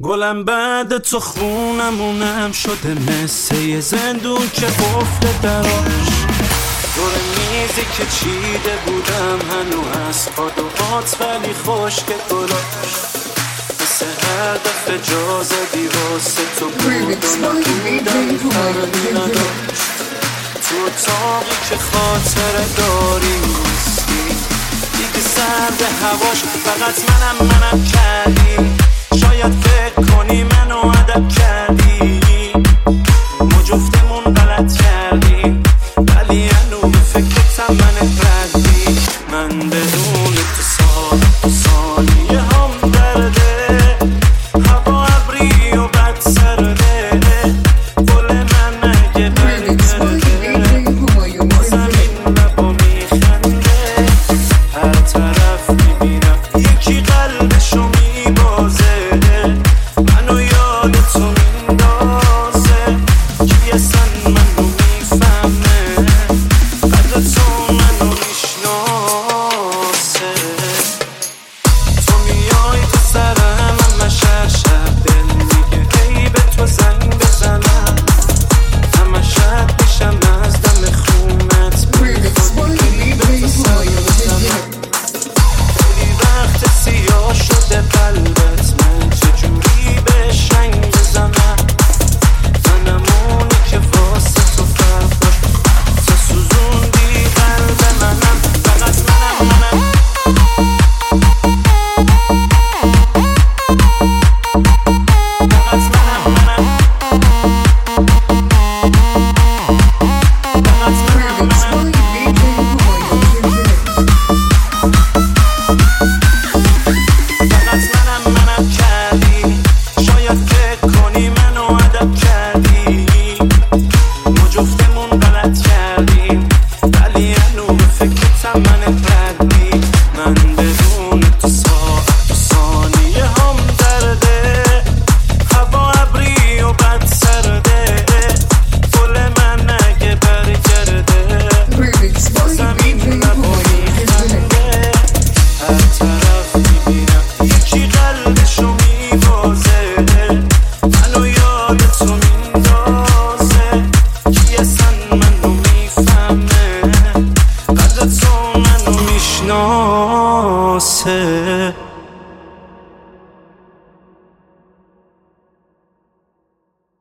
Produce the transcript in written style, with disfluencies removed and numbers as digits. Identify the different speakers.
Speaker 1: گلم بعد تو خونمونم شده مثل یه زندون که قفل دراش. دور میزی که چیده بودم هنو از پادوهات ولی خشک گلاش. مثل هر دفعه جا زدی واسه تو بود و نبودن فرقی نداشت. تو اتاقی که خاطره داری نیستی دیگه، سرد هواش فقط منم کردی.